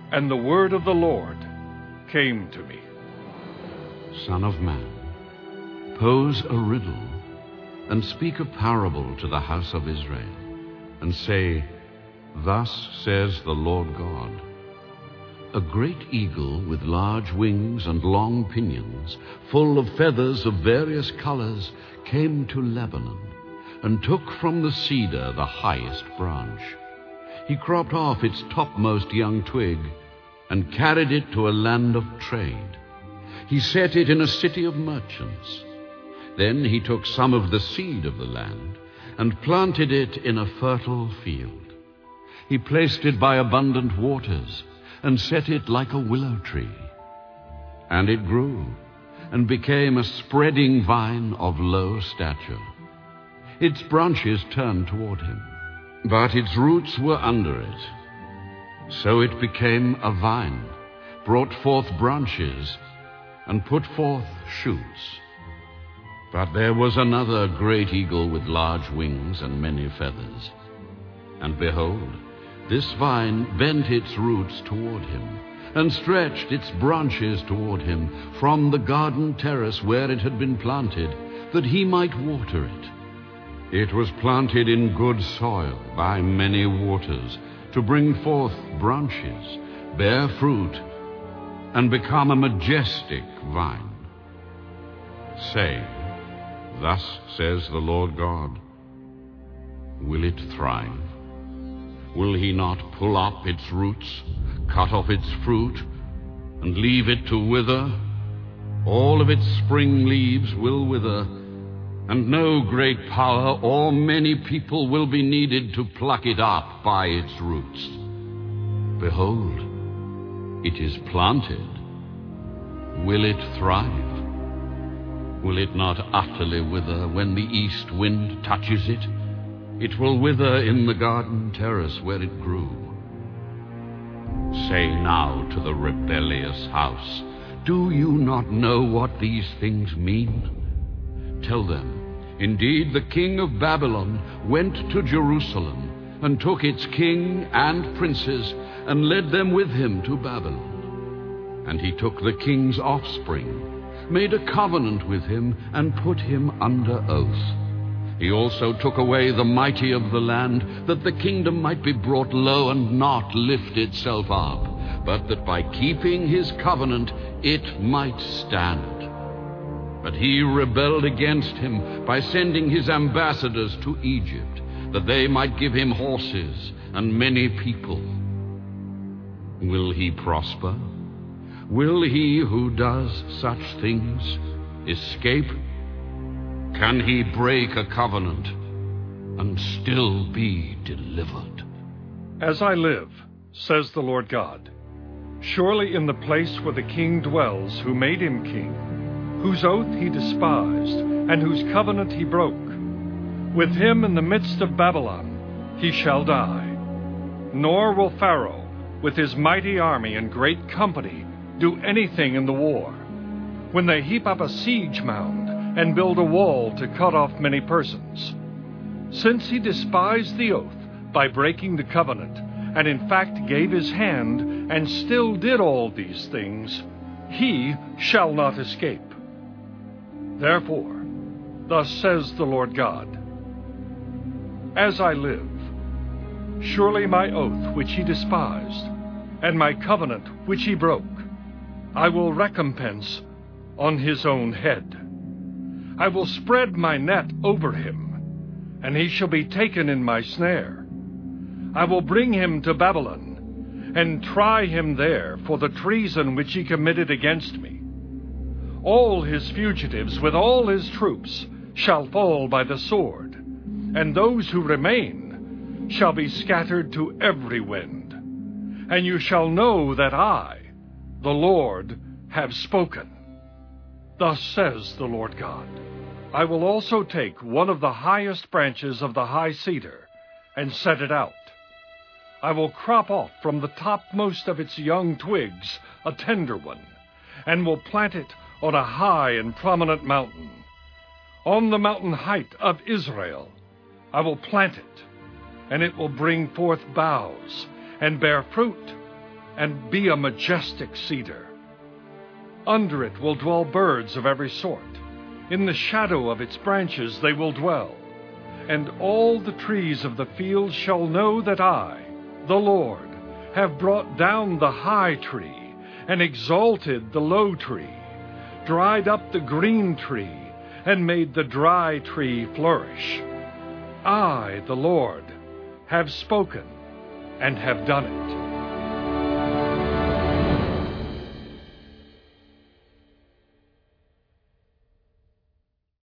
And the word of the Lord came to me. Son of man, pose a riddle, and speak a parable to the house of Israel, and say, Thus says the Lord God. A great eagle with large wings and long pinions, full of feathers of various colors, came to Lebanon, and took from the cedar the highest branch. He cropped off its topmost young twig, and carried it to a land of trade. He set it in a city of merchants. Then he took some of the seed of the land, and planted it in a fertile field. He placed it by abundant waters, and set it like a willow tree. And it grew, and became a spreading vine of low stature. Its branches turned toward him, but its roots were under it. So it became a vine, brought forth branches, and put forth shoots. But there was another great eagle with large wings and many feathers. And behold, this vine bent its roots toward him, and stretched its branches toward him from the garden terrace where it had been planted, that he might water it. It was planted in good soil by many waters, to bring forth branches, bear fruit, and become a majestic vine. Say, Thus says the Lord God, Will it thrive? Will he not pull up its roots, cut off its fruit, and leave it to wither? All of its spring leaves will wither, and no great power or many people will be needed to pluck it up by its roots. Behold, it is planted. Will it thrive? Will it not utterly wither when the east wind touches it? It will wither in the garden terrace where it grew. Say now to the rebellious house, Do you not know what these things mean? Tell them, Indeed, the king of Babylon went to Jerusalem, and took its king and princes, and led them with him to Babylon. And he took the king's offspring, made a covenant with him, and put him under oath. He also took away the mighty of the land, that the kingdom might be brought low and not lift itself up, but that by keeping his covenant it might stand. But he rebelled against him by sending his ambassadors to Egypt, that they might give him horses and many people. Will he prosper? Will he who does such things escape? Can he break a covenant and still be delivered? As I live, says the Lord God, surely in the place where the king dwells who made him king, whose oath he despised, and whose covenant he broke, with him in the midst of Babylon he shall die. Nor will Pharaoh, with his mighty army and great company, do anything in the war, when they heap up a siege mound and build a wall to cut off many persons. Since he despised the oath by breaking the covenant, and in fact gave his hand, and still did all these things, he shall not escape. Therefore, thus says the Lord God, As I live, surely my oath which he despised, and my covenant which he broke, I will recompense on his own head. I will spread my net over him, and he shall be taken in my snare. I will bring him to Babylon, and try him there for the treason which he committed against me. All his fugitives with all his troops shall fall by the sword, and those who remain shall be scattered to every wind. And you shall know that I, the Lord, have spoken. Thus says the Lord God, I will also take one of the highest branches of the high cedar and set it out. I will crop off from the topmost of its young twigs a tender one, and will plant it on a high and prominent mountain. On the mountain height of Israel I will plant it, and it will bring forth boughs and bear fruit, and be a majestic cedar. Under it will dwell birds of every sort. In the shadow of its branches they will dwell. And all the trees of the field shall know that I, the Lord, have brought down the high tree and exalted the low tree, dried up the green tree, and made the dry tree flourish. I, the Lord, have spoken and have done it.